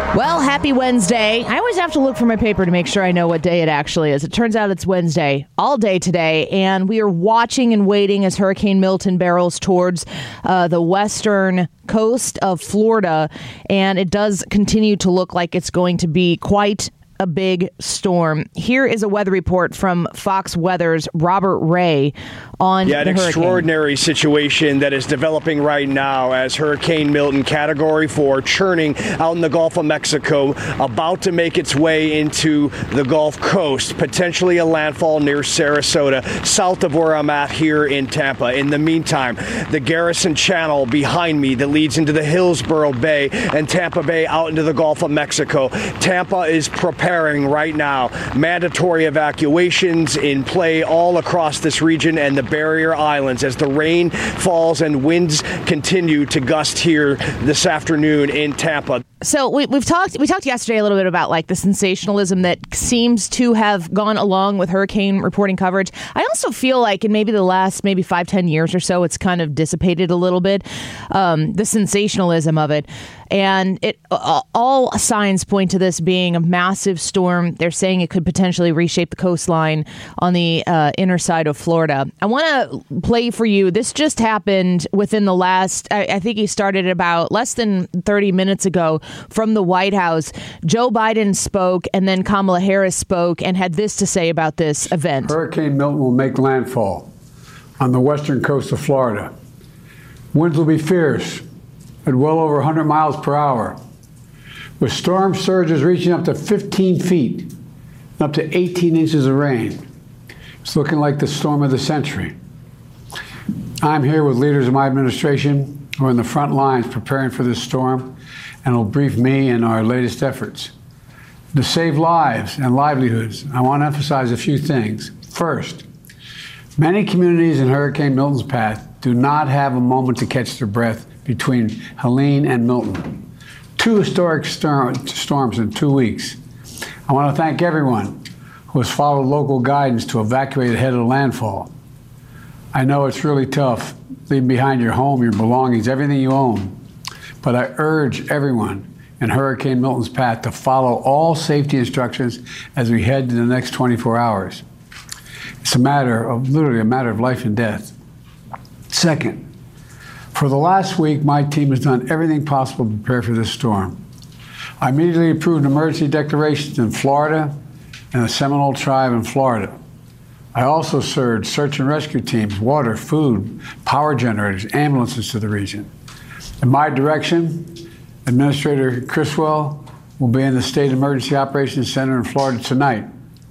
Well, happy Wednesday. I always have to look for my paper to make sure I know what day it actually is. It turns out it's Wednesday all day today, and we are watching and waiting as Hurricane Milton barrels towards the western coast of Florida, and it does continue to look like it's going to be quite a big storm. Here is a weather report from Fox Weather's Robert Ray on the hurricane. An extraordinary situation that is developing right now as Hurricane Milton, Category 4, churning out in the Gulf of Mexico, about to make its way into the Gulf Coast, potentially a landfall near Sarasota, south of where I'm at here in Tampa. In the meantime, the Garrison Channel behind me that leads into the Hillsborough Bay and Tampa Bay out into the Gulf of Mexico. Tampa is preparing right now. Mandatory evacuations in play all across this region and the barrier islands as the rain falls and winds continue to gust here this afternoon in Tampa. So we talked yesterday a little bit about like the sensationalism that seems to have gone along with hurricane reporting coverage. I also feel like in maybe the last 5-10 years or so, it's kind of dissipated a little bit, the sensationalism of it. And all signs point to this being a massive storm. They're saying it could potentially reshape the coastline on the inner side of Florida. I want to play for you. This just happened within the last, I think he started about less than 30 minutes ago from the White House. Joe Biden spoke, and then Kamala Harris spoke and had this to say about this event. Hurricane Milton will make landfall on the western coast of Florida. Winds will be fierce at well over 100 miles per hour, with storm surges reaching up to 15 feet and up to 18 inches of rain. It's looking like the storm of the century. I'm here with leaders of my administration who are in the front lines preparing for this storm and will brief me in our latest efforts. To save lives and livelihoods, I want to emphasize a few things. First, many communities in Hurricane Milton's path do not have a moment to catch their breath between Helene and Milton. 2 historic storms in 2 weeks. I want to thank everyone who has followed local guidance to evacuate ahead of landfall. I know it's really tough leaving behind your home, your belongings, everything you own. But I urge everyone in Hurricane Milton's path to follow all safety instructions as we head to the next 24 hours. It's literally a matter of life and death. Second, for the last week, my team has done everything possible to prepare for this storm. I immediately approved emergency declarations in Florida and the Seminole Tribe in Florida. I also surged search and rescue teams, water, food, power generators, ambulances to the region. In my direction, Administrator Criswell will be in the State Emergency Operations Center in Florida tonight.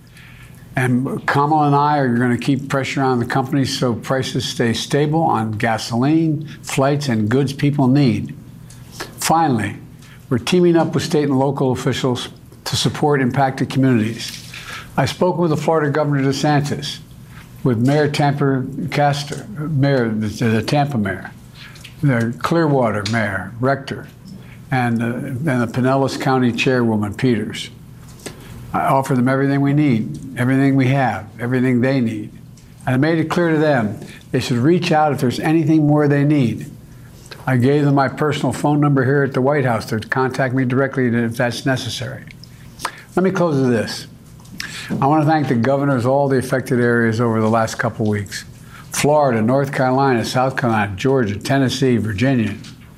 And Kamala and I are going to keep pressure on the companies so prices stay stable on gasoline, flights, and goods people need. Finally, we're teaming up with state and local officials to support impacted communities. I spoke with the Florida Governor DeSantis, with Mayor Tampa Castor, the Tampa Mayor, the Clearwater Mayor, Rector, and the Pinellas County Chairwoman, Peters. I offer them everything we need, everything we have, everything they need. And I made it clear to them they should reach out if there's anything more they need. I gave them my personal phone number here at the White House to contact me directly if that's necessary. Let me close with this. I want to thank the governors of all the affected areas over the last couple weeks. Florida, North Carolina, South Carolina, Georgia, Tennessee, Virginia.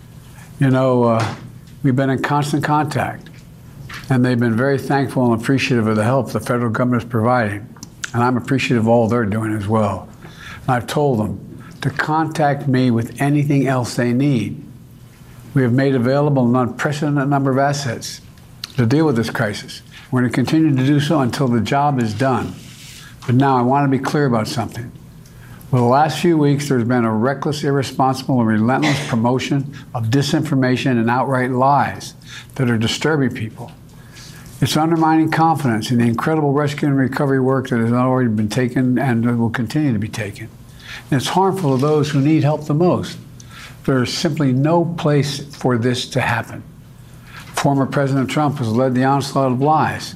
We've been in constant contact, and they've been very thankful and appreciative of the help the federal government is providing. And I'm appreciative of all they're doing as well. And I've told them to contact me with anything else they need. We have made available an unprecedented number of assets to deal with this crisis. We're going to continue to do so until the job is done. But now I want to be clear about something. For the last few weeks, there's been a reckless, irresponsible, and relentless promotion of disinformation and outright lies that are disturbing people. It's undermining confidence in the incredible rescue and recovery work that has already been taken and will continue to be taken. And it's harmful to those who need help the most. There's simply no place for this to happen. Former President Trump has led the onslaught of lies.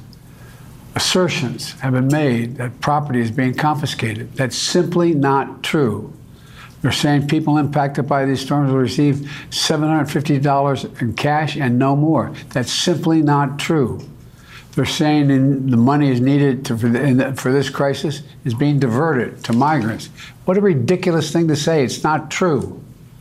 Assertions have been made that property is being confiscated. That's simply not true. They're saying people impacted by these storms will receive $750 in cash and no more. That's simply not true. They're saying the money is needed for this crisis is being diverted to migrants. What a ridiculous thing to say. It's not true.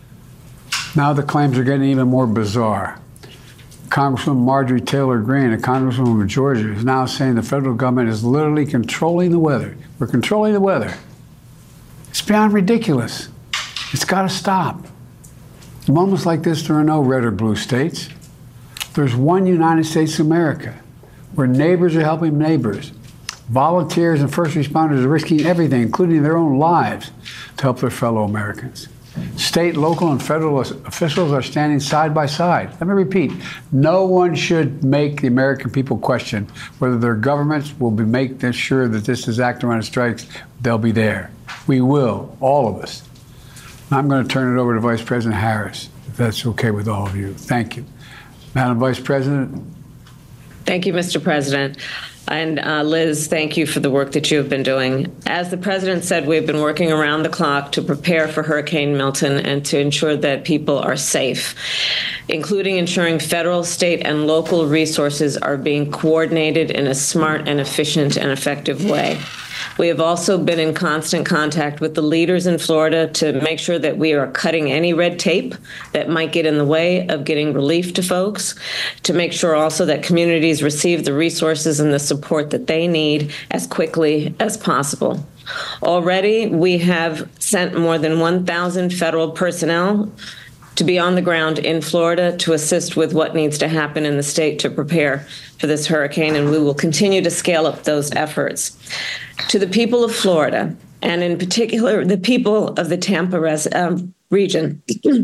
Now the claims are getting even more bizarre. Congresswoman Marjorie Taylor Greene, a congresswoman of Georgia, is now saying the federal government is literally controlling the weather. We're controlling the weather. It's beyond ridiculous. It's got to stop. In moments like this, there are no red or blue states. There's one United States of America, where neighbors are helping neighbors. Volunteers and first responders are risking everything, including their own lives, to help their fellow Americans. State, local, and federal officials are standing side by side. Let me repeat, no one should make the American people question whether their governments will make sure that this disaster, when it strikes, they'll be there. We will, all of us. I'm going to turn it over to Vice President Harris, if that's okay with all of you. Thank you. Madam Vice President. Thank you, Mr. President. And Liz, thank you for the work that you have been doing. As the president said, we've been working around the clock to prepare for Hurricane Milton and to ensure that people are safe, including ensuring federal, state, and local resources are being coordinated in a smart and efficient and effective way. We have also been in constant contact with the leaders in Florida to make sure that we are cutting any red tape that might get in the way of getting relief to folks, to make sure also that communities receive the resources and the support that they need as quickly as possible. Already, we have sent more than 1,000 federal personnel to be on the ground in Florida to assist with what needs to happen in the state to prepare for this hurricane, and we will continue to scale up those efforts. To the people of Florida, and in particular the people of the Tampa region,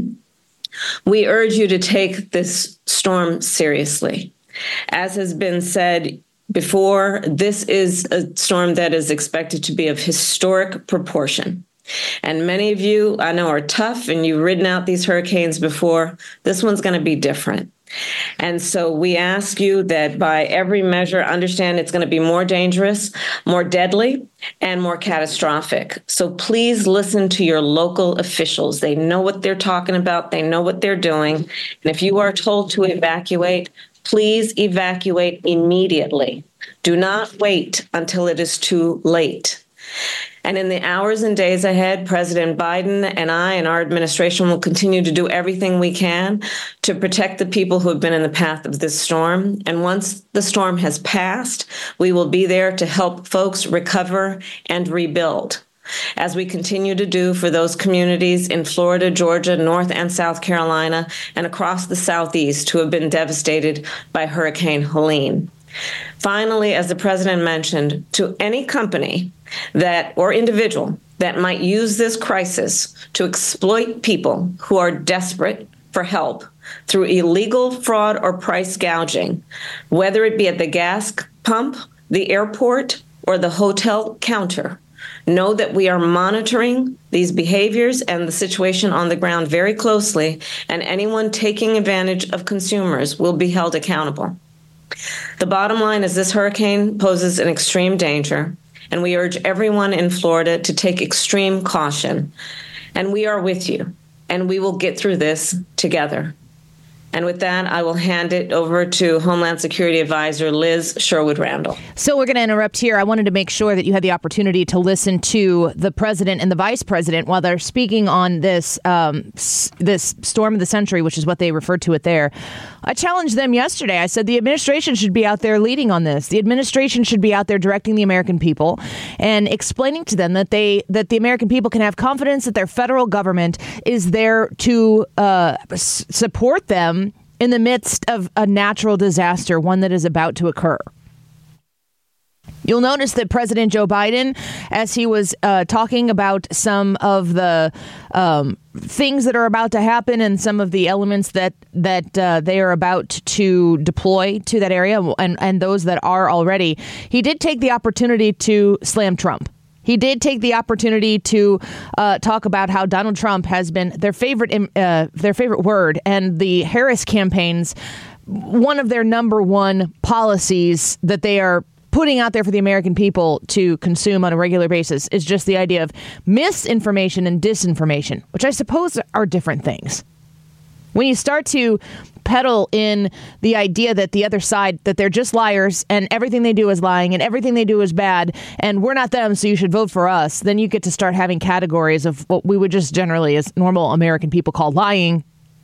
we urge you to take this storm seriously. As has been said before, this is a storm that is expected to be of historic proportion. And many of you, I know, are tough and you've ridden out these hurricanes before. This one's going to be different. And so we ask you that by every measure, understand it's going to be more dangerous, more deadly, and more catastrophic. So please listen to your local officials. They know what they're talking about. They know what they're doing. And if you are told to evacuate, please evacuate immediately. Do not wait until it is too late. And in the hours and days ahead, President Biden and I and our administration will continue to do everything we can to protect the people who have been in the path of this storm. And once the storm has passed, we will be there to help folks recover and rebuild, as we continue to do for those communities in Florida, Georgia, North and South Carolina, and across the Southeast who have been devastated by Hurricane Helene. Finally, as the president mentioned, to any company that or individual that might use this crisis to exploit people who are desperate for help through illegal fraud or price gouging, whether it be at the gas pump, the airport, or the hotel counter, know that we are monitoring these behaviors and the situation on the ground very closely, and anyone taking advantage of consumers will be held accountable. The bottom line is this hurricane poses an extreme danger, and we urge everyone in Florida to take extreme caution. And we are with you, and we will get through this together. And with that, I will hand it over to Homeland Security Advisor Liz Sherwood-Randall. So we're going to interrupt here. I wanted to make sure that you had the opportunity to listen to the president and the vice president while they're speaking on this this storm of the century, which is what they referred to it there. I challenged them yesterday. I said the administration should be out there leading on this. The administration should be out there directing the American people and explaining to them that the American people can have confidence that their federal government is there to support them in the midst of a natural disaster, one that is about to occur. You'll notice that President Joe Biden, as he was talking about some of the things that are about to happen and some of the elements that they are about to deploy to that area and those that are already, he did take the opportunity to slam Trump. He did take the opportunity to talk about how Donald Trump has been their favorite word, and the Harris campaign's one of their number one policies that they are putting out there for the American people to consume on a regular basis is just the idea of misinformation and disinformation, which I suppose are different things. When you start to peddle in the idea that the other side, that they're just liars and everything they do is lying and everything they do is bad and we're not them, so you should vote for us, then you get to start having categories of what we would just generally as normal American people call lying.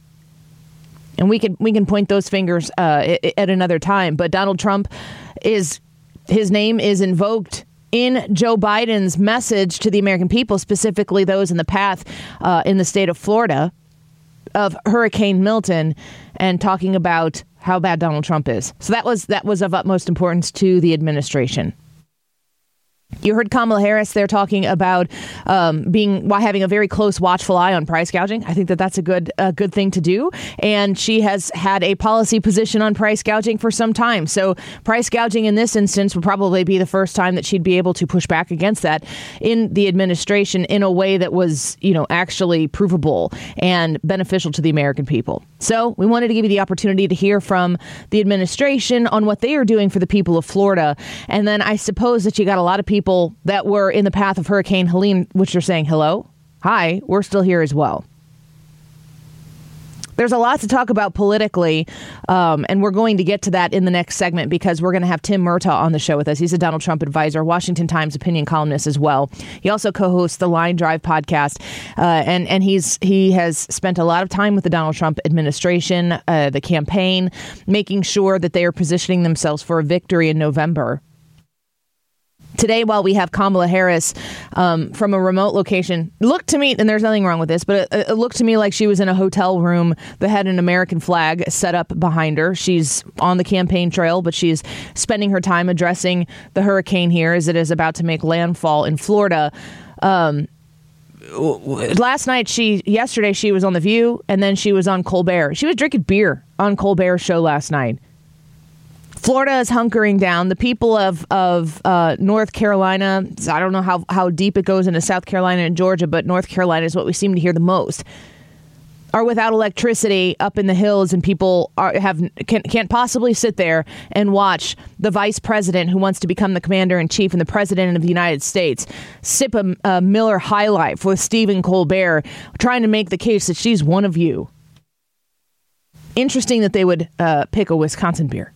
And we can point those fingers at another time. But Donald Trump his name is invoked in Joe Biden's message to the American people, specifically those in the path in the state of Florida of Hurricane Milton, and talking about how bad Donald Trump is. So that was of utmost importance to the administration. You heard Kamala Harris there talking about having a very close, watchful eye on price gouging. I think that's a good thing to do. And she has had a policy position on price gouging for some time. So price gouging in this instance would probably be the first time that she'd be able to push back against that in the administration in a way that was, actually provable and beneficial to the American people. So we wanted to give you the opportunity to hear from the administration on what they are doing for the people of Florida. And then I suppose that you got a lot of people that were in the path of Hurricane Helene, which are saying, hello, hi, we're still here as well. There's a lot to talk about politically, and we're going to get to that in the next segment because we're going to have Tim Murtaugh on the show with us. He's a Donald Trump advisor, Washington Times opinion columnist as well. He also co-hosts the Line Drive podcast, and he has spent a lot of time with the Donald Trump administration, the campaign, making sure that they are positioning themselves for a victory in November. Today, while we have Kamala Harris from a remote location, looked to me, and there's nothing wrong with this, but it looked to me like she was in a hotel room that had an American flag set up behind her. She's on the campaign trail, but she's spending her time addressing the hurricane here as it is about to make landfall in Florida. Yesterday she was on The View, and then she was on Colbert. She was drinking beer on Colbert's show last night. Florida is hunkering down. The people of North Carolina, I don't know how deep it goes into South Carolina and Georgia, but North Carolina is what we seem to hear the most, are without electricity up in the hills, and people can't possibly sit there and watch the vice president who wants to become the commander in chief and the president of the United States sip a Miller High Life with Stephen Colbert, trying to make the case that she's one of you. Interesting that they would pick a Wisconsin beer.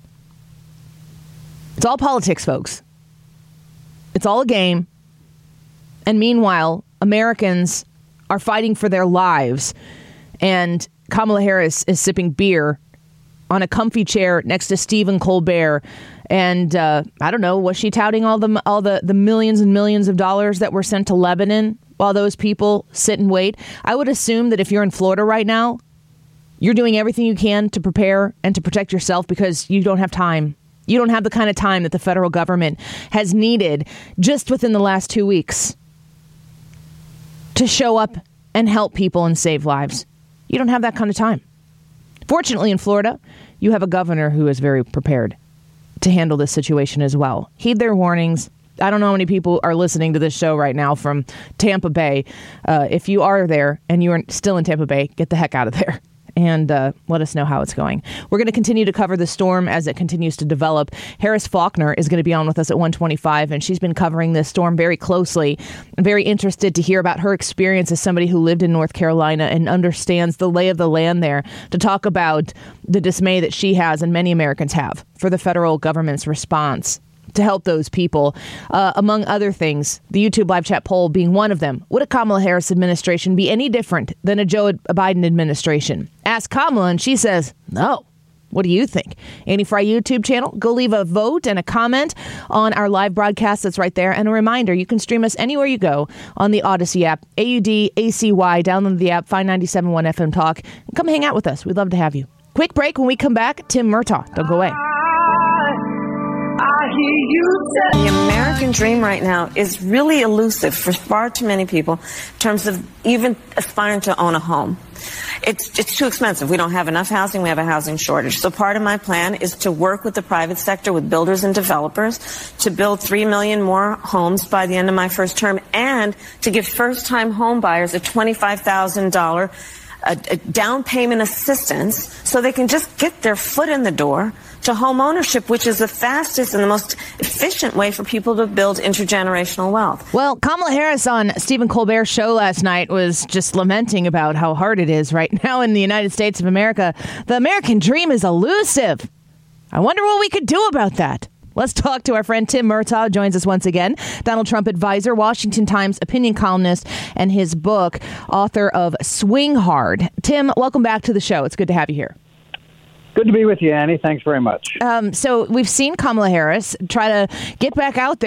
It's all politics, folks. It's all a game. And meanwhile, Americans are fighting for their lives. And Kamala Harris is sipping beer on a comfy chair next to Stephen Colbert. And I don't know, was she touting all the millions and millions of dollars that were sent to Lebanon while those people sit and wait? I would assume that if you're in Florida right now, you're doing everything you can to prepare and to protect yourself because you don't have time. You don't have the kind of time that the federal government has needed just within the last 2 weeks to show up and help people and save lives. You don't have that kind of time. Fortunately, in Florida, you have a governor who is very prepared to handle this situation as well. Heed their warnings. I don't know how many people are listening to this show right now from Tampa Bay. If you are there and you are still in Tampa Bay, get the heck out of there. And let us know how it's going. We're going to continue to cover the storm as it continues to develop. Harris Faulkner is going to be on with us at 1:25, and she's been covering this storm very closely. I'm very interested to hear about her experience as somebody who lived in North Carolina and understands the lay of the land there, to talk about the dismay that she has and many Americans have for the federal government's response to help those people, among other things, the YouTube live chat poll being one of them. Would a Kamala Harris administration be any different than a Joe Biden administration? Ask Kamala, and she says, no. What do you think? Annie Frey YouTube channel. Go leave a vote and a comment on our live broadcast that's right there. And a reminder, you can stream us anywhere you go on the Odyssey app, AUDACY. Download the app, find 97.1 FM Talk. And come hang out with us. We'd love to have you. Quick break. When we come back, Tim Murtaugh. Don't go away. The American dream right now is really elusive for far too many people in terms of even aspiring to own a home. It's too expensive. We don't have enough housing. We have a housing shortage. So part of my plan is to work with the private sector, with builders and developers, to build 3 million more homes by the end of my first term, and to give first-time home buyers a $25,000 a down payment assistance so they can just get their foot in the door to home ownership, which is the fastest and the most efficient way for people to build intergenerational wealth. Well, Kamala Harris on Stephen Colbert's show last night was just lamenting about how hard it is right now in the United States of America. The American dream is elusive. I wonder what we could do about that. Let's talk to our friend Tim Murtaugh, joins us once again. Donald Trump advisor, Washington Times opinion columnist, and his book, author of Swing Hard. Tim, welcome back to the show. It's good to have you here. Good to be with you, Annie. Thanks very much. So we've seen Kamala Harris try to get out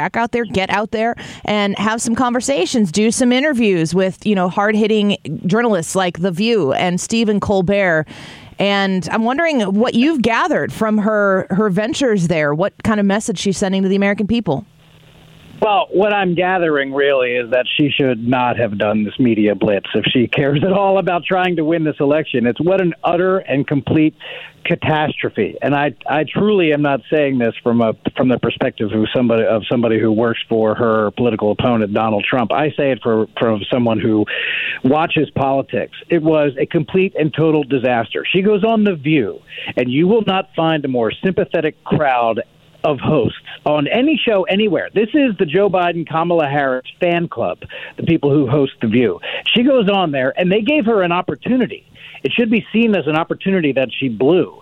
there and have some conversations, do some interviews with, hard-hitting journalists like The View and Stephen Colbert. And I'm wondering what you've gathered from her ventures there, what kind of message she's sending to the American people. Well, what I'm gathering really is that she should not have done this media blitz if she cares at all about trying to win this election. It's what an utter and complete catastrophe. And I truly am not saying this from the perspective of somebody who works for her political opponent, Donald Trump. I say it from someone who watches politics. It was a complete and total disaster. She goes on The View, and you will not find a more sympathetic crowd of hosts on any show anywhere. This is the Joe Biden, Kamala Harris fan club, the people who host The View. She goes on there, and they gave her an opportunity. It should be seen as an opportunity that she blew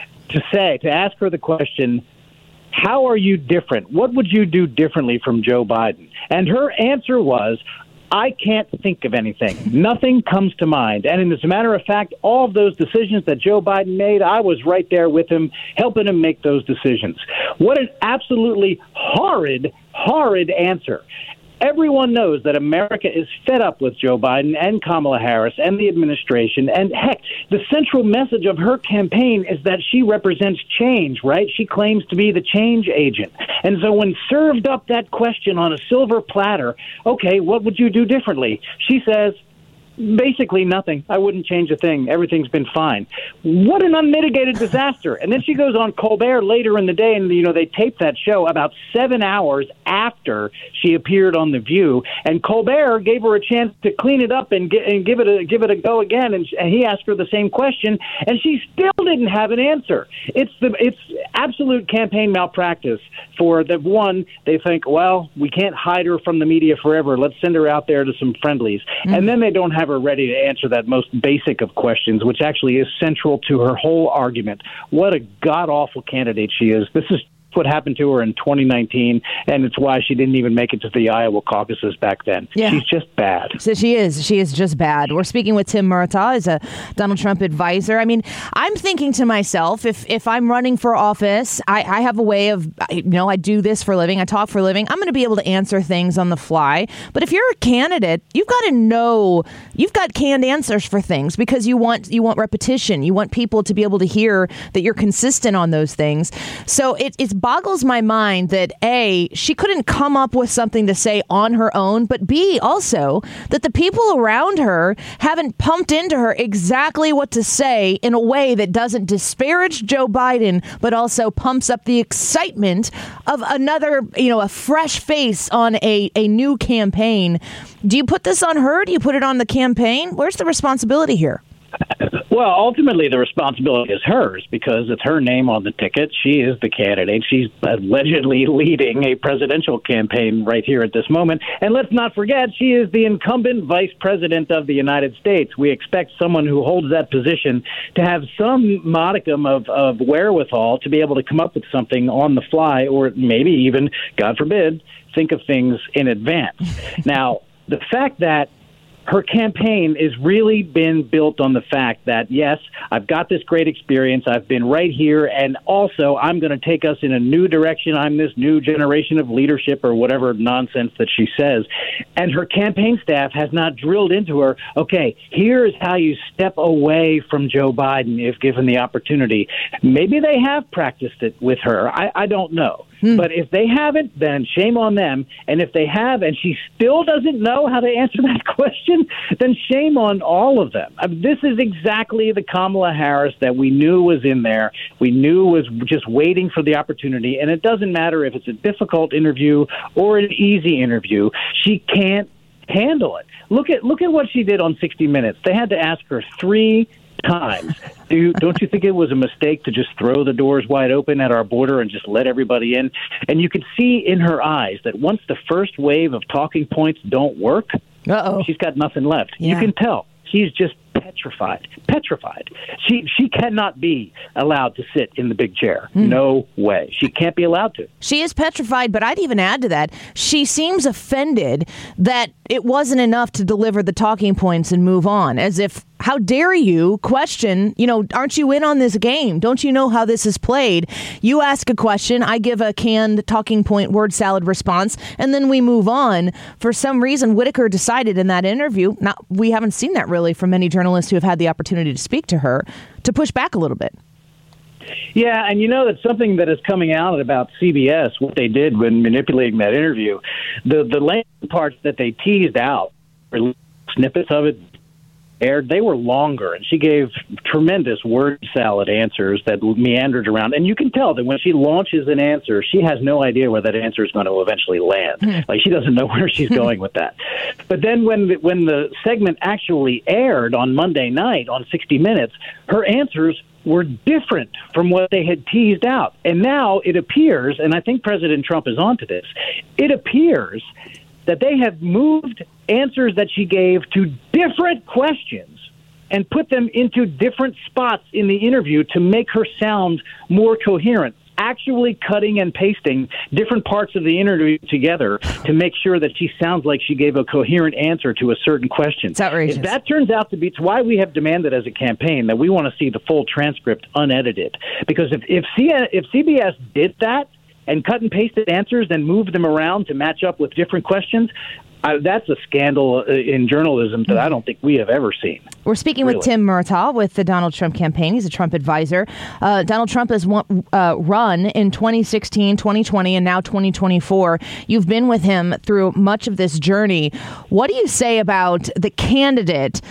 to ask her the question, how are you different? What would you do differently from Joe Biden? And her answer was, I can't think of anything. Nothing comes to mind. And as a matter of fact, all of those decisions that Joe Biden made, I was right there with him, helping him make those decisions. What an absolutely horrid answer. Everyone knows that America is fed up with Joe Biden and Kamala Harris and the administration. And heck, the central message of her campaign is that she represents change, right? She claims to be the change agent. And so when served up that question on a silver platter, okay, what would you do differently? She says, basically nothing. I wouldn't change a thing. Everything's been fine. What an unmitigated disaster. And then she goes on Colbert later in the day, and they taped that show about 7 hours after she appeared on The View. And Colbert gave her a chance to clean it up and give it a go again. And he asked her the same question, and she still didn't have an answer. It's absolute campaign malpractice. For the one, they think, well, we can't hide her from the media forever. Let's send her out there to some friendlies. Mm-hmm. And then they don't have her ready to answer that most basic of questions, which actually is central to her whole argument. What a god-awful candidate she is. This is what happened to her in 2019, and it's why she didn't even make it to the Iowa caucuses back then. Yeah. She's just bad. So she is just bad. We're speaking with Tim Murtaugh, as a Donald Trump advisor. I mean, I'm thinking to myself, if I'm running for office, I have a way of, I do this for a living, I talk for a living, I'm going to be able to answer things on the fly. But if you're a candidate, you've got to know, you've got canned answers for things, because you want repetition. You want people to be able to hear that you're consistent on those things. So it's boggles my mind that A, she couldn't come up with something to say on her own, but B, also that the people around her haven't pumped into her exactly what to say in a way that doesn't disparage Joe Biden, but also pumps up the excitement of another, a fresh face on a new campaign. Do you put this on her? Do you put it on the campaign? Where's the responsibility here? Well, ultimately, the responsibility is hers because it's her name on the ticket. She is the candidate. She's allegedly leading a presidential campaign right here at this moment. And let's not forget, she is the incumbent vice president of the United States. We expect someone who holds that position to have some modicum of wherewithal to be able to come up with something on the fly, or maybe even, God forbid, think of things in advance. Now, the fact that her campaign has really been built on the fact that, yes, I've got this great experience. I've been right here. And also, I'm going to take us in a new direction. I'm this new generation of leadership, or whatever nonsense that she says. And her campaign staff has not drilled into her, okay, here's how you step away from Joe Biden if given the opportunity. Maybe they have practiced it with her. I don't know. But if they haven't, then shame on them. And if they have, and she still doesn't know how to answer that question, then shame on all of them. I mean, this is exactly the Kamala Harris that we knew was in there. We knew was just waiting for the opportunity. And it doesn't matter if it's a difficult interview or an easy interview. She can't handle it. Look at what she did on 60 Minutes. They had to ask her 3 times. Don't you think it was a mistake to just throw the doors wide open at our border and just let everybody in? And you could see in her eyes that once the first wave of talking points don't work, she's got nothing left. Yeah. You can tell. She's just petrified. She cannot be allowed to sit in the big chair. No way. She can't be allowed to. She is petrified, but I'd even add to that, she seems offended that it wasn't enough to deliver the talking points and move on, as if, how dare you question, aren't you in on this game? Don't you know how this is played? You ask a question, I give a canned talking point word salad response, and then we move on. For some reason, Whitaker decided in that interview, we haven't seen that really from many journalists who have had the opportunity to speak to her, to push back a little bit. Yeah, and that's something that is coming out about CBS, what they did when manipulating that interview. The length parts that they teased out, or snippets of it, aired, they were longer, and she gave tremendous word salad answers that meandered around. And you can tell that when she launches an answer, she has no idea where that answer is going to eventually land. Like, she doesn't know where she's going with that. But then when the segment actually aired on Monday night on 60 Minutes, her answers were different from what they had teased out. And now it appears, and I think President Trump is onto this, it appears that they have moved answers that she gave to different questions and put them into different spots in the interview to make her sound more coherent, actually cutting and pasting different parts of the interview together to make sure that she sounds like she gave a coherent answer to a certain question. It's outrageous. If that turns out to be, it's why we have demanded as a campaign that we want to see the full transcript unedited. Because if CBS did that, and cut and pasted answers, then moved them around to match up with different questions, that's a scandal in journalism that I don't think we have ever seen. We're speaking with Tim Murtaugh with the Donald Trump campaign. He's a Trump advisor. Donald Trump has run in 2016, 2020, and now 2024. You've been with him through much of this journey. What do you say about the candidate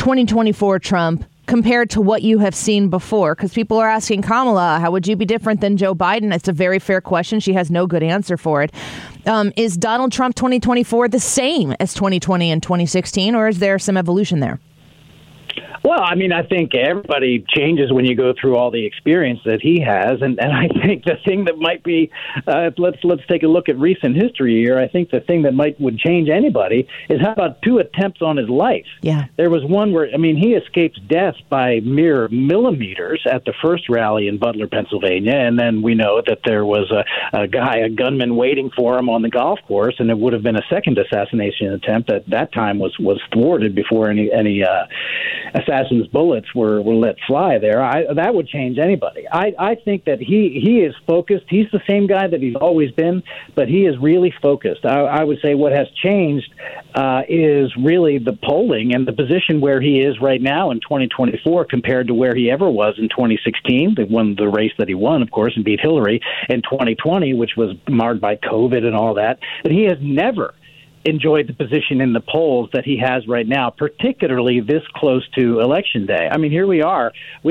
2024 Trump compared to what you have seen before? Because people are asking Kamala, how would you be different than Joe Biden? It's a very fair question. She has no good answer for it. Is Donald Trump 2024 the same as 2020 and 2016, or is there some evolution there? Well, I mean, I think everybody changes when you go through all the experience that he has, and I think the thing that might be, let's take a look at recent history here. I think the thing that would change anybody is how about 2 attempts on his life? Yeah, there was one where he escaped death by mere millimeters at the first rally in Butler, Pennsylvania, and then we know that there was a gunman waiting for him on the golf course, and it would have been a second assassination attempt at that time was thwarted before any assassin's bullets were let fly there. That would change anybody. I think that he is focused. He's the same guy that he's always been, but he is really focused. I would say what has changed is really the polling and the position where he is right now in 2024 compared to where he ever was in 2016, the race that he won, of course, and beat Hillary, in 2020, which was marred by COVID and all that. But he has never enjoyed the position in the polls that he has right now, particularly this close to Election Day. I mean, here we are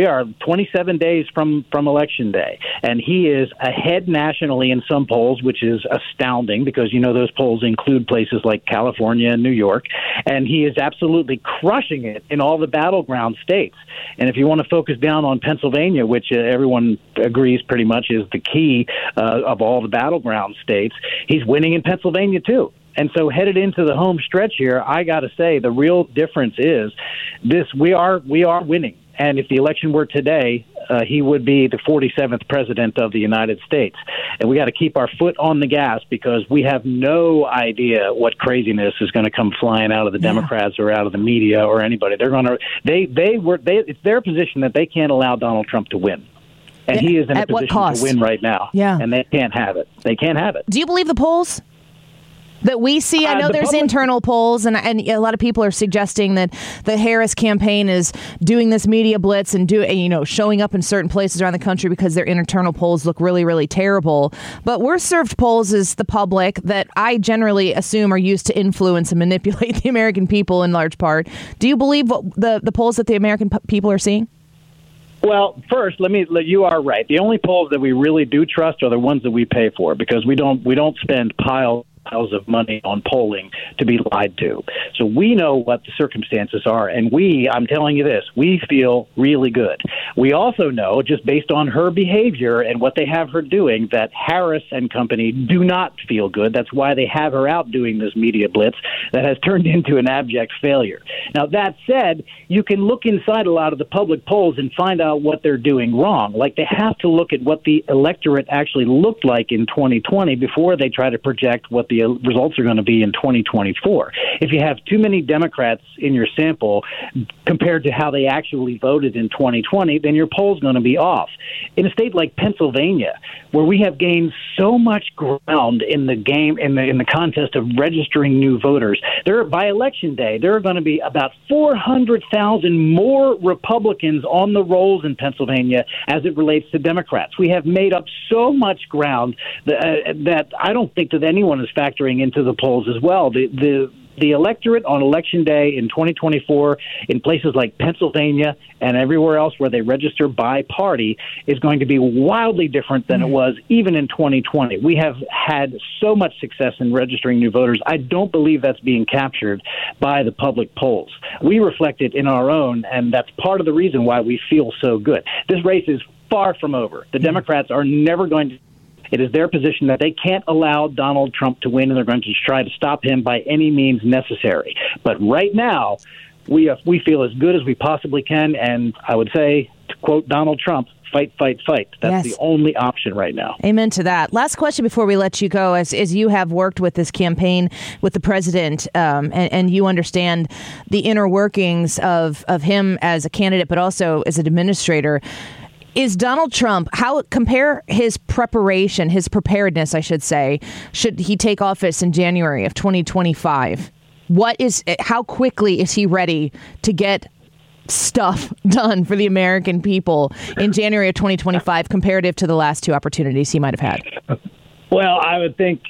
27 days from Election Day, and he is ahead nationally in some polls, which is astounding because, those polls include places like California and New York, and he is absolutely crushing it in all the battleground states. And if you want to focus down on Pennsylvania, which everyone agrees pretty much is the key of all the battleground states, he's winning in Pennsylvania too. And so headed into the home stretch here, I got to say the real difference is this: we are winning. And if the election were today, he would be the 47th president of the United States. And we got to keep our foot on the gas because we have no idea what craziness is going to come flying out of the Democrats or out of the media or anybody. They're going to it's their position that they can't allow Donald Trump to win. And he is in a position to win right now. Yeah. And they can't have it. They can't have it. Do you believe the polls that we see? I know there's internal polls, and a lot of people are suggesting that the Harris campaign is doing this media blitz and showing up in certain places around the country because their internal polls look really, really terrible. But we're served polls as the public that I generally assume are used to influence and manipulate the American people in large part. Do you believe what the polls that the American people are seeing? Well, first, you are right. The only polls that we really do trust are the ones that we pay for because we don't spend piles piles of money on polling to be lied to. So we know what the circumstances are, and I'm telling you this, we feel really good. We also know, just based on her behavior and what they have her doing, that Harris and company do not feel good. That's why they have her out doing this media blitz that has turned into an abject failure. Now, that said, you can look inside a lot of the public polls and find out what they're doing wrong. Like, they have to look at what the electorate actually looked like in 2020 before they try to project what the results are going to be in 2024. If you have too many Democrats in your sample compared to how they actually voted in 2020, then your poll's going to be off. In a state like Pennsylvania, where we have gained so much ground in the game, in the contest of registering new voters, by election day, there are going to be about 400,000 more Republicans on the rolls in Pennsylvania as it relates to Democrats. We have made up so much ground that I don't think that anyone is factoring into the polls as well. The electorate on Election Day in 2024 in places like Pennsylvania and everywhere else where they register by party is going to be wildly different than it was even in 2020. We have had so much success in registering new voters. I don't believe that's being captured by the public polls. We reflect it in our own, and that's part of the reason why we feel so good. This race is far from over. The Democrats are never going to. It is their position that they can't allow Donald Trump to win, and they're going to try to stop him by any means necessary. But right now, we feel as good as we possibly can, and I would say, to quote Donald Trump, fight, fight, fight. That's the only option right now. Amen to that. Last question before we let you go. As you have worked with this campaign with the president, and you understand the inner workings of him as a candidate, but also as an administrator, is Donald Trump, compare his preparation, his preparedness, I should say, should he take office in January of 2025? How quickly is he ready to get stuff done for the American people in January of 2025 comparative to the last two opportunities he might have had? Well, I would think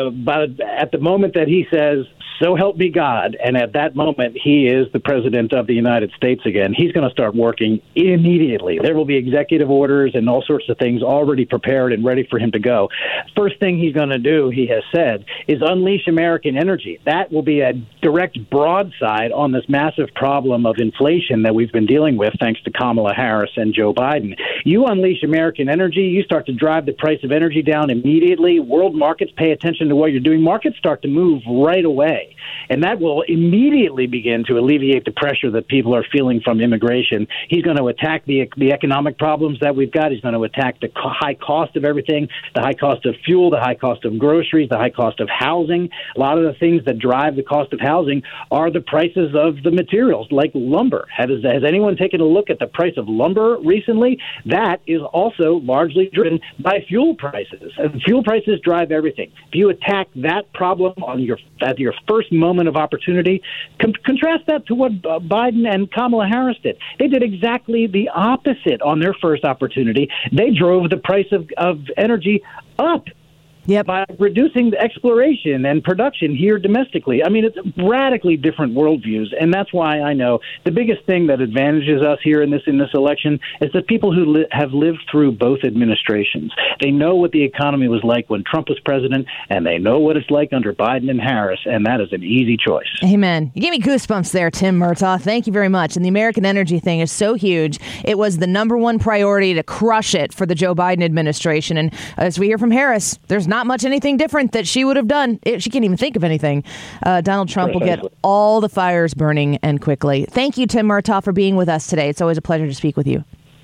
at the moment that he says, "So help me God," and at that moment he is the president of the United States again, he's going to start working immediately. There will be executive orders and all sorts of things already prepared and ready for him to go. First thing he's going to do, he has said, is unleash American energy. That will be a direct broadside on this massive problem of inflation that we've been dealing with thanks to Kamala Harris and Joe Biden. You unleash American energy, you start to drive the price of energy down immediately. World markets pay attention to what you're doing. Markets start to move right away. And that will immediately begin to alleviate the pressure that people are feeling from immigration. He's going to attack the economic problems that we've got. He's going to attack the high cost of everything, the high cost of fuel, the high cost of groceries, the high cost of housing. A lot of the things that drive the cost of housing are the prices of the materials, like lumber. Has anyone taken a look at the price of lumber recently? That is also largely driven by fuel prices. And fuel prices drive everything. If you attack that problem at your first moment of opportunity, contrast that to what Biden and Kamala Harris did. They did exactly the opposite on their first opportunity. They drove the price of energy up. Yep. By reducing the exploration and production here domestically. I mean, it's radically different worldviews, and that's why I know the biggest thing that advantages us here in this election is that people who have lived through both administrations. They know what the economy was like when Trump was president, and they know what it's like under Biden and Harris, and that is an easy choice. Amen. You gave me goosebumps there, Tim Murtaugh. Thank you very much. And the American energy thing is so huge. It was the number one priority to crush it for the Joe Biden administration, and as we hear from Harris, there's not much anything different that she would have done. She can't even think of anything. Donald Trump will get all the fires burning and quickly. Thank you, Tim Murtaugh, for being with us today. It's always a pleasure to speak with you.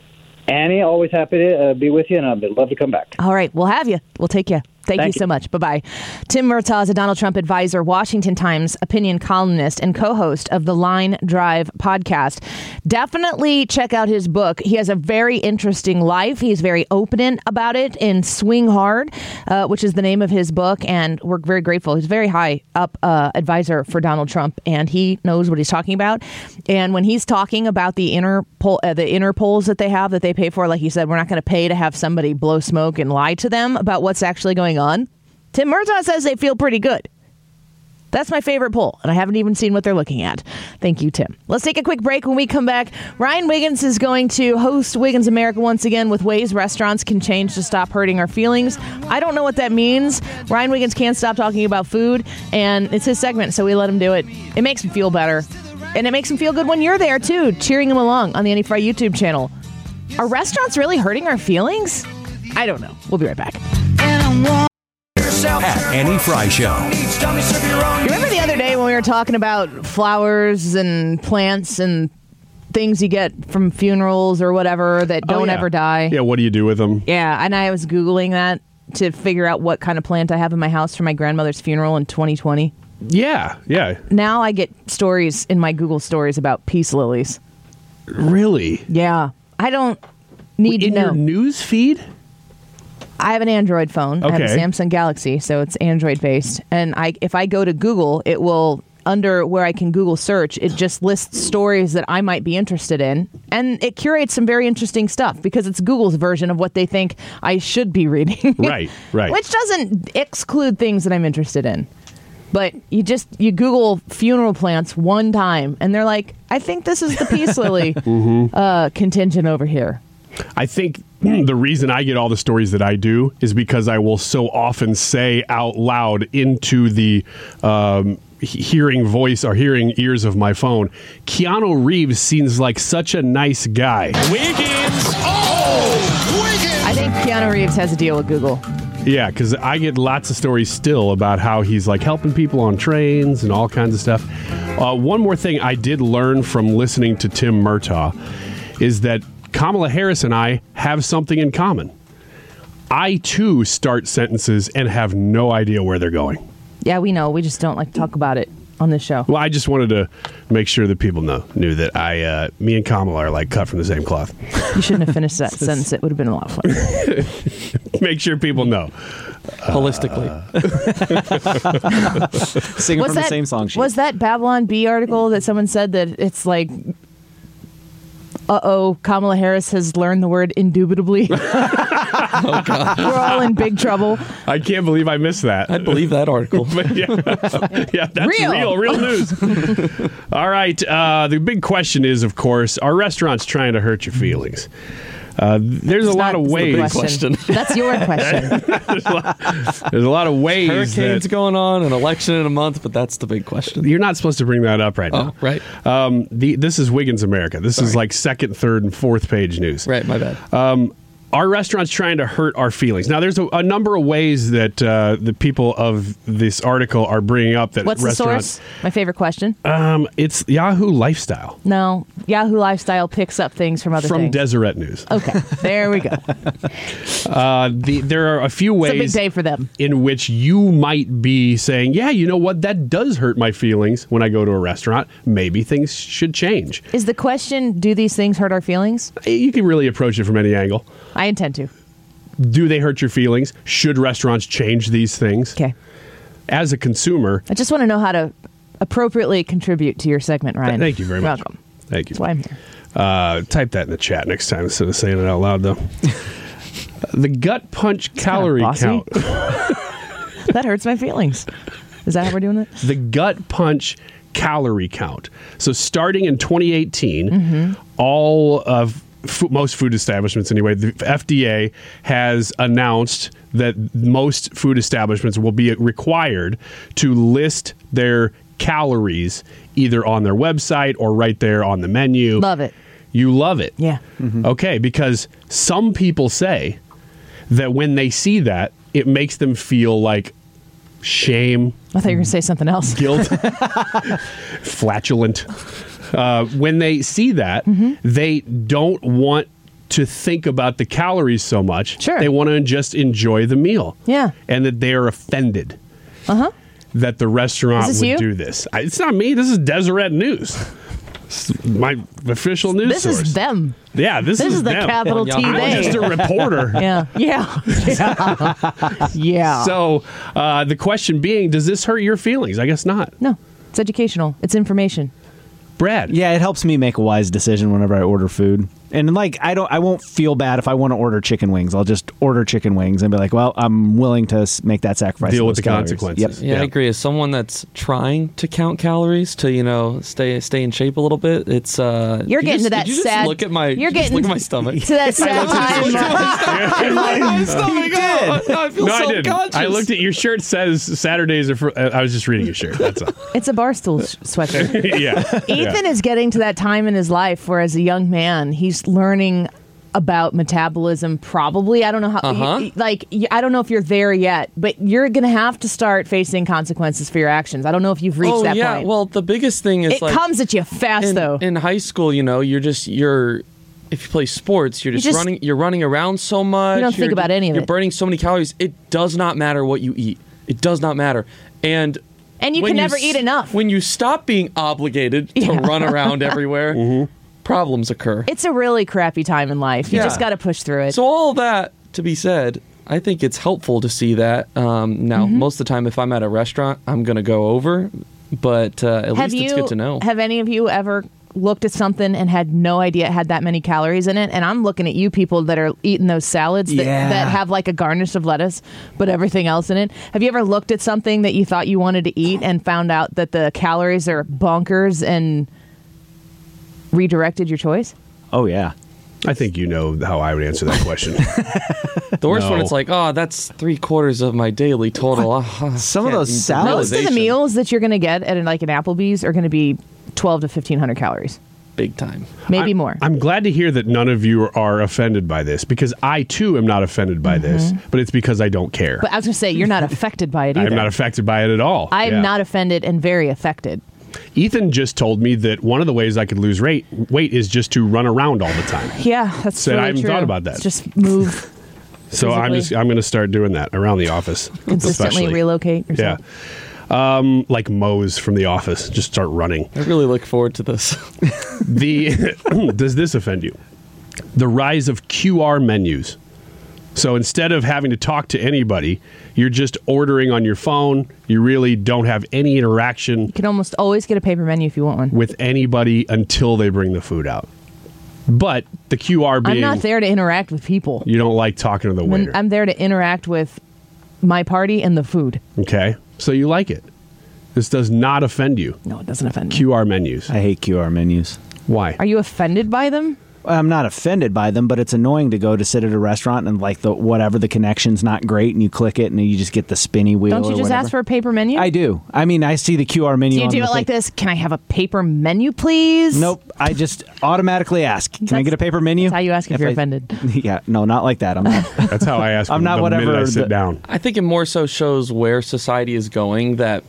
Annie, always happy to be with you, and I'd love to come back. All right. We'll have you. We'll take you. Thank you so much. Bye-bye. Tim Murtaugh is a Donald Trump advisor, Washington Times opinion columnist, and co-host of the Line Drive podcast. Definitely check out his book. He has a very interesting life. He's very open about it in Swing Hard, which is the name of his book, and we're very grateful. He's a very high up advisor for Donald Trump, and he knows what he's talking about. And when he's talking about the inner polls that they have that they pay for, like he said, we're not going to pay to have somebody blow smoke and lie to them about what's actually going on. Tim Murtaugh says they feel pretty good. That's my favorite poll, and I haven't even seen what they're looking at. Thank you, Tim. Let's take a quick break. When we come back, Ryan Wiggins is going to host Wiggins America once again with ways restaurants can change to stop hurting our feelings. I don't know what that means. Ryan Wiggins can't stop talking about food, and it's his segment, so we let him do it. It makes him feel better, and it makes him feel good when you're there, too, cheering him along on the Annie Fry YouTube channel. Are restaurants really hurting our feelings? I don't know. We'll be right back. At Annie Fry Show. You remember the other day when we were talking about flowers and plants and things you get from funerals or whatever that don't ever die? Yeah, what do you do with them? Yeah, and I was Googling that to figure out what kind of plant I have in my house for my grandmother's funeral in 2020. Yeah. Now I get stories in my Google stories about peace lilies. Really? Yeah. I don't need to know. In your news feed? I have an Android phone. I have a Okay. Samsung Galaxy, so it's Android-based. And if I go to Google, it will, under where I can Google search, it just lists stories that I might be interested in. And it curates some very interesting stuff because it's Google's version of what they think I should be reading. Right. Which doesn't exclude things that I'm interested in. But you Google funeral plants one time, and they're like, I think this is the peace lily contingent over here. I think the reason I get all the stories that I do is because I will so often say out loud into the hearing voice or hearing ears of my phone, Keanu Reeves seems like such a nice guy. Wiggins! Oh! Wiggins! I think Keanu Reeves has a deal with Google. Yeah, because I get lots of stories still about how he's like helping people on trains and all kinds of stuff. One more thing I did learn from listening to Tim Murtaugh is that Kamala Harris and I have something in common. I, too, start sentences and have no idea where they're going. Yeah, we know. We just don't like to talk about it on this show. Well, I just wanted to make sure that people knew that me and Kamala are like cut from the same cloth. You shouldn't have finished that sentence. It would have been a lot of fun. Make sure people know. Holistically. Singing from the same song sheet. Was that Babylon Bee article that someone said that it's like, Kamala Harris has learned the word indubitably? Oh, God. We're all in big trouble. I can't believe I missed that. I'd believe that article. But yeah, that's real news. All right. The big question is, of course, are restaurants trying to hurt your feelings? There's a lot of ways. Question. That's your question. There's a lot of ways. Hurricanes going on, an election in a month, but that's the big question. You're not supposed to bring that up right now. Oh, right. This is Wiggins America. This is like second, third, and fourth page news. Right, my bad. Are restaurants trying to hurt our feelings? Now, there's a number of ways that the people of this article are bringing up that What's restaurants. the source? My favorite question. It's Yahoo Lifestyle. No, Yahoo Lifestyle picks up things from other From things. Deseret News. Okay, there we go. There are a few ways It's a big day for them. in which you might be saying, yeah, you know what? That does hurt my feelings when I go to a restaurant. Maybe things should change. Is the question, do these things hurt our feelings? You can really approach it from any angle. I intend to. Do they hurt your feelings? Should restaurants change these things? Okay. As a consumer, I just want to know how to appropriately contribute to your segment, Ryan. Thank you very much. Welcome. Thank you. That's why I'm here. Type that in the chat next time instead of saying it out loud, though. The gut punch calorie bossy. count. That hurts my feelings. Is that how we're doing it? The gut punch calorie count. So starting in 2018, all of most food establishments anyway, the FDA has announced that most food establishments will be required to list their calories either on their website or right there on the menu. Love it. You love it. Yeah. Okay, because some people say that when they see that, it makes them feel like shame, I thought you were going to say something else. guilt, flatulent. When they see that, they don't want to think about the calories so much. Sure. They want to just enjoy the meal. Yeah. And that they are offended that the restaurant Is this would you? do this. It's not me. This is Deseret News. This is my official news This source. is them. Yeah, this This is the them. capital T I'm they. just a reporter. Yeah. Yeah. Yeah. So the question being, does this hurt your feelings? I guess not. No, it's educational. It's information. Brad. Yeah, it helps me make a wise decision whenever I order food. And like, I won't feel bad if I want to order chicken wings. I'll just order chicken wings and be like, well, I'm willing to make that sacrifice. Deal with the calories. consequences. Yep. Yeah, I agree. As someone that's trying to count calories to, stay in shape a little bit, it's You're getting to that did you sad. Just look at my. You're getting look at my stomach. to that sad time. my stomach. I feel No, I self-conscious. didn't. I looked at your shirt. Says Saturdays are for. I was just reading your shirt. That's all. It's a Barstool sweatshirt. Yeah. Ethan is getting to that time in his life where, as a young man, he's learning about metabolism. Probably, I don't know how. I don't know if you're there yet, but you're going to have to start facing consequences for your actions. I don't know if you've reached that point. Well, the biggest thing is It comes at you fast, though. In high school, you're if you play sports, you're just running. You're running around so much. You don't think about any of You're it. burning so many calories. It does not matter what you eat. It does not matter. And you can never eat enough. When you stop being obligated to run around everywhere, problems occur. It's a really crappy time in life. You just got to push through it. So all that to be said, I think it's helpful to see that. Now, most of the time, if I'm at a restaurant, I'm going to go over. But at least it's good to know. Have any of you ever looked at something and had no idea it had that many calories in it? And I'm looking at you people that are eating those salads that have like a garnish of lettuce, but everything else in it. Have you ever looked at something that you thought you wanted to eat and found out that the calories are bonkers and redirected your choice? Oh, yeah. I think you know how I would answer that question. The worst one, it's like, that's 3/4 of my daily total. Some of those salads. Most of the meals that you're going to get at like an Applebee's are going to be 12 to 1,500 calories. Big time. Maybe more. I'm glad to hear that none of you are offended by this, because I, too, am not offended by this, but it's because I don't care. But I was going to say, you're not affected by it either. I'm not affected by it at all. I'm not offended and very affected. Ethan just told me that one of the ways I could lose weight is just to run around all the time. Yeah, that's Said really I haven't true. thought about that. It's just move. So I'm going to start doing that around the office. Consistently especially. relocate yourself. Yeah. Like Moe's from The Office. Just start running. I really look forward to this. Does this offend you? The rise of QR menus. So instead of having to talk to anybody, you're just ordering on your phone. You really don't have any interaction. You can almost always get a paper menu if you want one. With anybody until they bring the food out. But the QR being... I'm not there to interact with people. You don't like talking to the waiter. I'm there to interact with my party and the food. Okay. So you like it. This does not offend you. No, it doesn't offend me. QR menus. I hate QR menus. Why? Are you offended by them? I'm not offended by them, but it's annoying to go to sit at a restaurant and like the connection's not great, and you click it and you just get the spinny wheel. Don't you just ask for a paper menu? I do. I mean, I see the QR menu. Do you do it like this? Can I have a paper menu, please? Nope. I just automatically ask. Can I get a paper menu? That's how you ask if you're offended. Yeah. No, not like that. I'm not. That's how I ask. I'm not the whatever. minute I sit down. I think it more so shows where society is going. That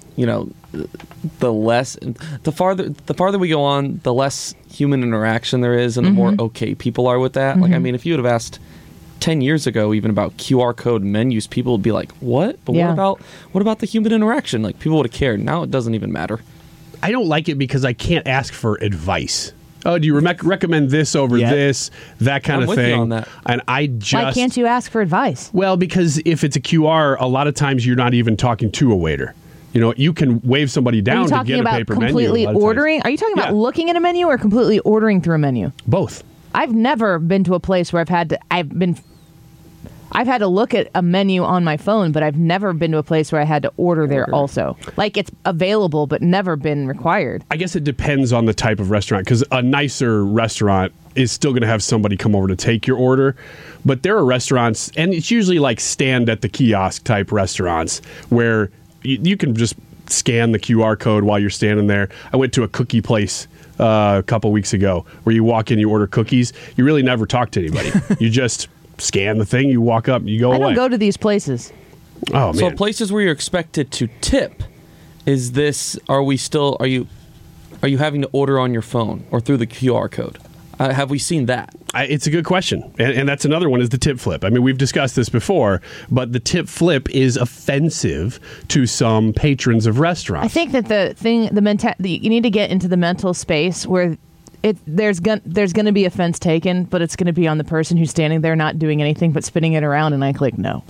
the farther we go on, the less human interaction there is, and the more okay people are with that. Like, I mean, if you would have asked 10 years ago even about QR code menus, people would be like, what? But what about the human interaction? Like, people would have cared. Now it doesn't even matter. I don't like it because I can't ask for advice. Oh, do you recommend this over this, that kind I'm of with you thing? on that. And I just... Why can't you ask for advice? Well, because if it's a QR, a lot of times you're not even talking to a waiter. You can wave somebody down to get a paper menu. Completely ordering? Are you talking about looking at a menu or completely ordering through a menu? Both. I've never been to a place where I've had to look at a menu on my phone, but I've never been to a place where I had to order there also. Like, it's available, but never been required. I guess it depends on the type of restaurant, because a nicer restaurant is still going to have somebody come over to take your order. But there are restaurants, and it's usually like stand at the kiosk type restaurants, where you can just scan the QR code while you're standing there. I went to a cookie place a couple weeks ago where you walk in, you order cookies. You really never talk to anybody. You just scan the thing, you walk up, you go away. I don't go to these places. Oh, man. So places where you're expected to tip, are you having to order on your phone or through the QR code? Have we seen that? It's a good question. And that's another one, is the tip flip. I mean, we've discussed this before, but the tip flip is offensive to some patrons of restaurants. I think that you need to get into the mental space where there's going to be offense taken, but it's going to be on the person who's standing there not doing anything but spinning it around, and I click no.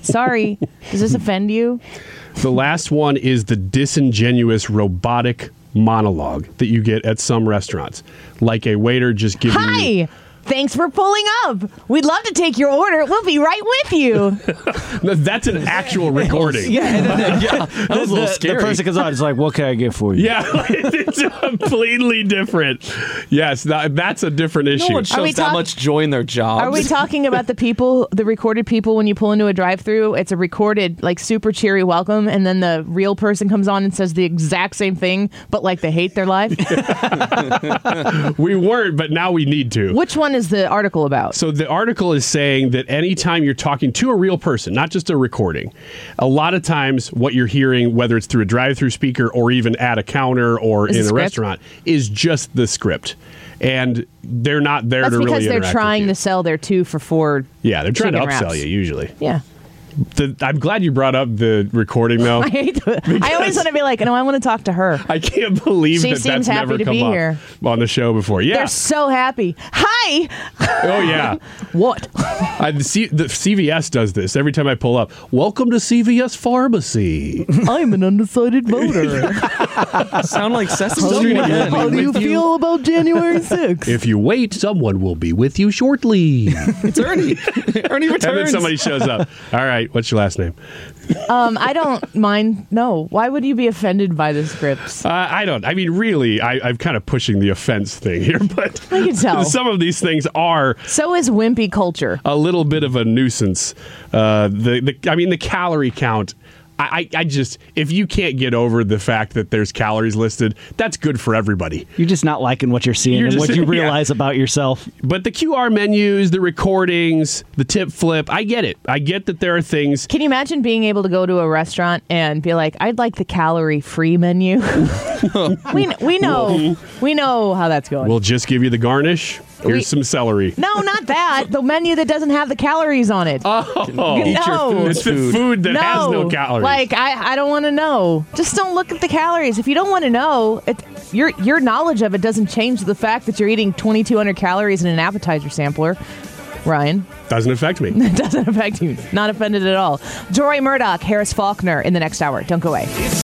Sorry. Does this offend you? The last one is the disingenuous robotic monologue that you get at some restaurants, like a waiter just giving you... Hi! Thanks for pulling up. We'd love to take your order. We'll be right with you. No, that's an actual recording. That was a little scary. The person comes on, it's like, what can I get for you? Yeah, it's completely different. Yes, that's a different issue. No one shows that much joy in their jobs. Are we talking about the recorded people when you pull into a drive-thru? It's a recorded, like, super cheery welcome, and then the real person comes on and says the exact same thing, but, like, they hate their life? We weren't, but now we need to. Which one is the article about? So the article is saying that anytime you're talking to a real person, not just a recording, a lot of times what you're hearing, whether it's through a drive-through speaker or even at a counter or in a restaurant, is just the script. And they're not there to really interact with you. That's because they're trying to sell their 2 for $4. Yeah, they're trying to upsell wraps. you usually. Yeah. I'm glad you brought up the recording, though. I hate it. I always want to be like, no, I want to talk to her. I can't believe she that's seems never happy to come be up here on the show before. Yeah, they're so happy. Hi. Oh yeah. What? The CVS does this every time I pull up. Welcome to CVS Pharmacy. I'm an undecided voter. Sound like Sesame Street again. How do you feel about January 6th? If you wait, someone will be with you shortly. It's Ernie. Ernie returns. And then somebody shows up. All right, what's your last name? I don't mind. No. Why would you be offended by the scripts? I don't. I mean, really, I'm kind of pushing the offense thing here, but I can tell. Some of these things are. So is wimpy culture. A little bit of a nuisance. The calorie count. I just, if you can't get over the fact that there's calories listed, that's good for everybody. You're just not liking what you're seeing and what you realize about yourself. But the QR menus, the recordings, the tip flip, I get it. I get that there are things. Can you imagine being able to go to a restaurant and be like, I'd like the calorie-free menu? we know how that's going. We'll just give you the garnish. Here's some celery. No, not that. The menu that doesn't have the calories on it. Oh, no. It's the food that has no calories. Like, I don't want to know. Just don't look at the calories. If you don't want to know, your knowledge of it doesn't change the fact that you're eating 2,200 calories in an appetizer sampler. Ryan. Doesn't affect me. It doesn't affect you. Not offended at all. Jory Murdoch, Harris Faulkner in the next hour. Don't go away.